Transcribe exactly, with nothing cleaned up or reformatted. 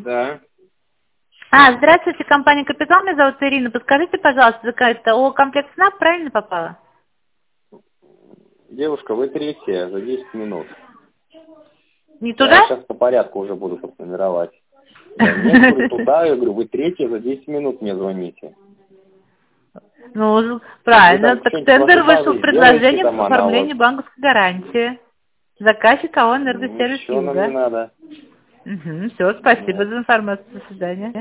Да. А, здравствуйте, компания «Капитал», меня зовут Ирина. Подскажите, пожалуйста, это о комплект СНАП правильно попала? Девушка, вы третья за десять минут. Не Я туда? сейчас по порядку уже буду подформировать. Да нет, говорю, туда, я говорю, вы третья за десять минут мне звоните. Ну, правильно. там Так что-нибудь тендер вашей вышел базой с сделаете предложением там, по она оформлению вот- банковской гарантии. Заказчик АО «Энергосервис Ничего нам не Юга». надо. Угу, все, спасибо Вот. за информацию. До свидания.